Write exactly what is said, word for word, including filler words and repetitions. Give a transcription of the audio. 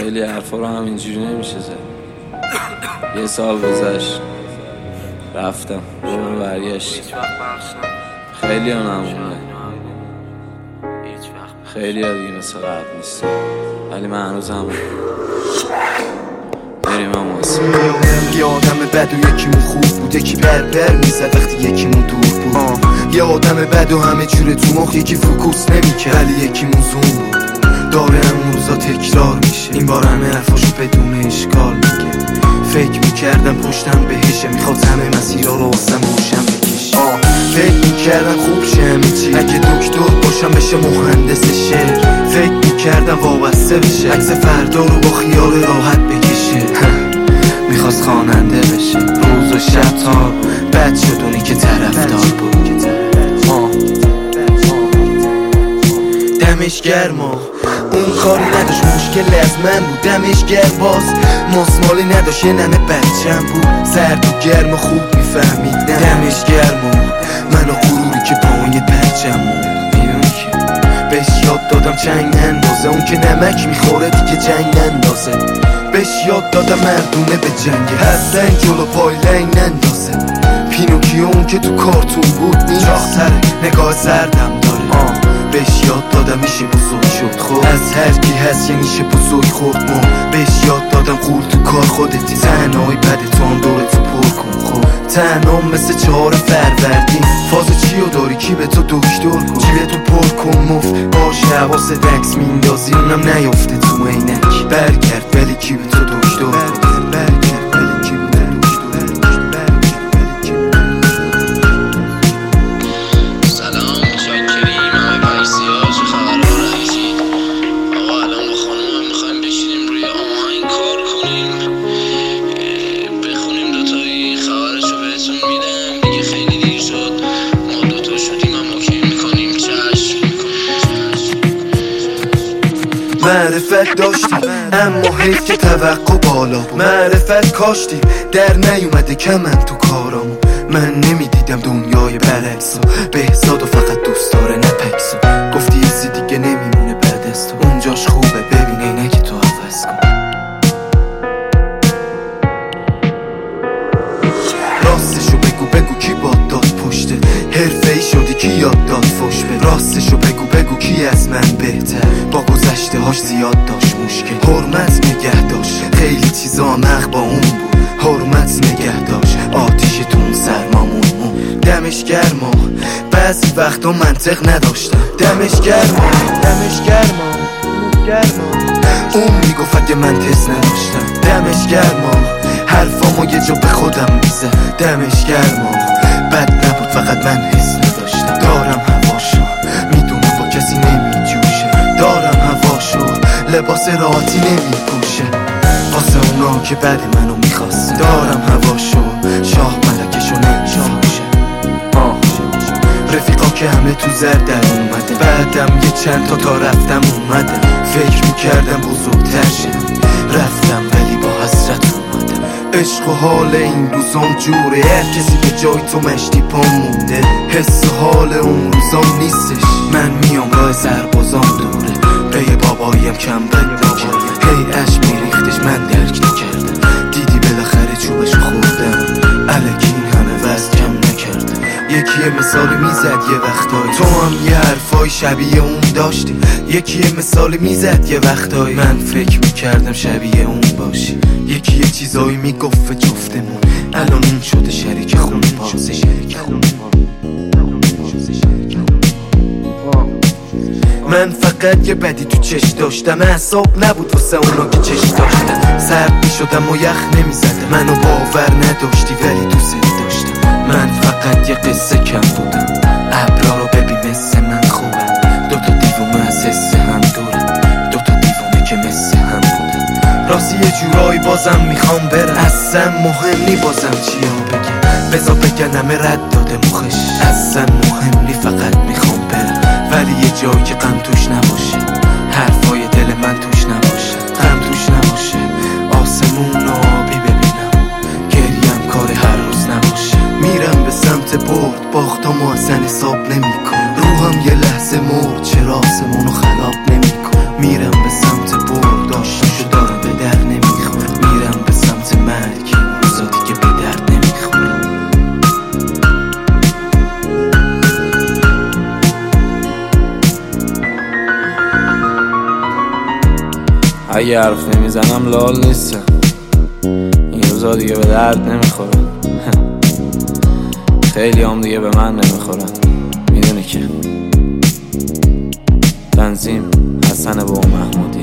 خیلی حرفا رو همینجوری نمیشه زد. یه سال گذشت رفتم دوباره برگشت. خیلی ها نمونه، خیلی ها دیگه مثل قبل نیست، ولی من هنوز همون بریم هم واسه یه آدم بد و یکیمون خوب بود، یکی بر بر میزد وقتی یکیمون دور بود. آه. یه آدم بد و همه جوره تو مخ، یکی فوکوس نمیکرد ولی یکیمون زوم بود. داره همون روزا تکرار میشه، این بار همه حرفاشو بدون اشکال میگه. فکر میکردم پشتم بهشه، میخواد همه مسیرها رو واسم روشن بکشه. فکر میکردم خوب شه همه چی، اگه دکتر باشم بشه مهندس شعر. فکر میکردم وابسته بشه، عکس فردا رو با خیال راحت بکشه. میخواست خواننده بشه، روز و شب تا بد شد اونی که طرفدار بود. دمش گرما اون کاری نداشت، مشکل از من بود. دمش گرم باز مسمالی نداشت، یه نمه بچم بود. سرد و گرم خوب میفهمید. دمش گرما منو غروری که پایین پرچم بود. میدونی که بهش یاد دادم چنگ نندازه، اون که نمک میخوره دیگه جنگ نندازه. بهش یاد دادم مردونه به جنگه، حسن جلو پای لنگ نندازه. پینوکیو اون که تو کارتون بود نیست، چاختره نگاه سردم داره. آه. بهش یاد دادم میشه بزرگ شد خود، از هر کی هست یه نیشه بزرگ خورد. ما بهش یاد دادم قول تو کار خودتی، تنهایی بده تو هم دور تو پر کن. خب تنها مثل چهار فروردین، فاز چیو داری کی به تو دکتر کن، چی به تو پر کن مفت باشه. حواس دکس میندازی اونم نیافته تو عینک، برگرد ولی کی به تو دکتر کن. برگرد ولی کی به تو معرفت داشتیم اما حیف که توقع بالا بود. معرفت کاشتیم در نیومده کمن تو کارامو. من نمیدیدم دنیای برعکسو، بهزاد و فقط دوست داره نپکسو. گفتی ایزی دیگه نمیمونه بعد از تو، اونجاش خوبه ببین اینکه تو عوض کن. راستشو بگو بگو کی باد داد پشته، حرفه ای شدی کی یاد داد فش بده. راستشو بگو بگو کی از من بهتر، با گذشته هاش زیاد داشت مشکل. حرمت نگه داشت خیلی چیزا مغ با اون بود، حرمت نگه داشت آتیش تو اون سرمامون. دمش گرما بعضی وقتا منطق نداشتم. دمش گرما دمش گرما گرما اون میگفت اگه من تست نداشتم. دمش گرما حرفامو یه جا به خودم میزه. دمش گرما بد نبود فقط من حس نداشتم. دارم هواشو میدونم با کسی نمیجوشه، دارم هواشو لباس راحتی نمیپوشه واسه اونا که بعد منو میخواست. دارم هواشو شاه ملکشو نمیفروشه. رفیقا که همه تو زرد در اومده، بعدم یه چند تا تا رفتم اومده. فکر میکردم بزرگتر شدم، رفتم ولی با حسرت اومدم. عشق و حال این روزام جوره، هر کسی به جای تو مشتی پا مونده. حس و حال اون روزام نیستش، من میام راه سربازام دوره. به باباییم کم بد نکرد، هی عشق میریختش من درک نکردم. دیدی بالاخره چوبشو خوردم، الکی این همه وزن کم نکردم. یکی یه مثالی میزد یه وقتایی، تو هم یه حرفای شبیه اون داشتی. یکی یه مثالی میزد یه وقتایی، من فکر میکردم شبیه اون باشی. یکی یه چیزایی میگفت جفتمون، الان اون شده شریک خون پاسه. شریک خون من فقط یه بدی تو چش داشتم، اعصاب نبود واسه اونا که چش داشتم. سرد میشدم و یخ نمیزدم، منو باور نداشتی ولی دوست داشتم. من فقط یه قصه کم بودم، ابرا رو ببین مثل من خوبم. دوتا دیوونه از حس هم دورم، دوتا دیوونه که مثل هم بودم. راستی یه جورایی بازم میخوام برم، اصلا مهم نی بازم چیا بگم. بذار بگن همه رد داده مخش، اصلا مهم نی فقط میخوام برم. ولی یه جایی که غم توش نباشه، حرفای دل من توش نباشه، غم توش نباشه. آسمون آبی ببینم، گریم کار هر روز نباشه. میرم به سمت برد، باختامو اصلا حساب نمیکنم. روحم یه لحظه مرد، چرا آسمونو خراب نمیکنم. میرم به سمت برد، آشناشو دارم اگه حرف نمیزنم لال نیستم، این روزا دیگه به درد نمیخورن. خیلی هم دیگه به من نمیخورن، میدونی که. تنظیم حسن با محمودی.